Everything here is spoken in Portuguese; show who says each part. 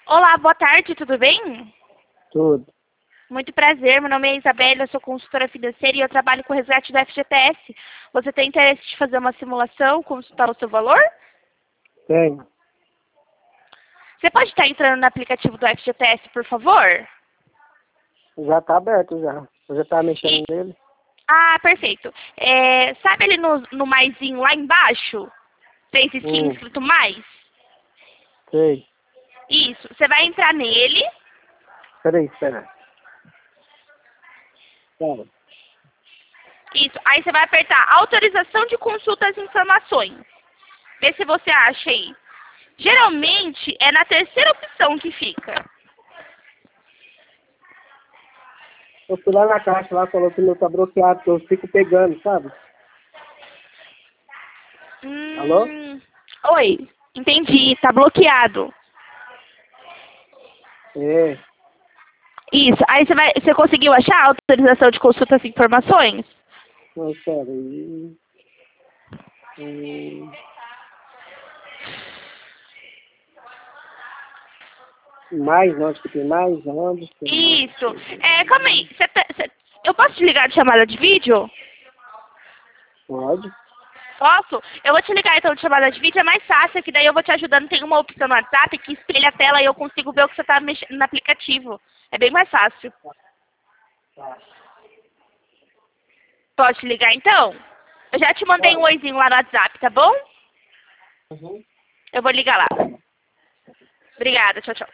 Speaker 1: Olá, boa tarde, tudo bem?
Speaker 2: Tudo.
Speaker 1: Muito prazer, meu nome é Isabela, eu sou consultora financeira e eu trabalho com o resgate do FGTS. Você tem interesse de fazer uma simulação, consultar o seu valor?
Speaker 2: Tenho.
Speaker 1: Você pode estar entrando no aplicativo do FGTS, por favor?
Speaker 2: Já tá aberto já. Eu já tava mexendo nele.
Speaker 1: Ah, perfeito. Sabe ali no maisinho lá embaixo? Tem esse skin escrito mais?
Speaker 2: Sei.
Speaker 1: Isso, você vai entrar nele.
Speaker 2: Peraí, espera. Pera.
Speaker 1: Isso, aí você vai apertar autorização de consulta às informações. Vê se você acha aí. Geralmente é na terceira opção que fica.
Speaker 2: Eu fui lá na caixa, lá falou que o meu tá bloqueado, que eu fico pegando, sabe? Alô?
Speaker 1: Oi, entendi, tá bloqueado.
Speaker 2: É.
Speaker 1: Isso, aí você conseguiu achar a autorização de consulta às informações?
Speaker 2: Não, espera aí. Mais, não, acho que tem mais, onde?
Speaker 1: Isso, calma aí, eu posso te ligar de chamada de vídeo?
Speaker 2: Pode.
Speaker 1: Posso? Eu vou te ligar então de chamada de vídeo, é mais fácil, que daí eu vou te ajudando. Tem uma opção no WhatsApp que espelha a tela e eu consigo ver o que você tá mexendo no aplicativo. É bem mais fácil. Pode te ligar então? Eu já te mandei um oizinho lá no WhatsApp, tá bom?
Speaker 2: Uhum.
Speaker 1: Eu vou ligar lá. Obrigada, tchau, tchau.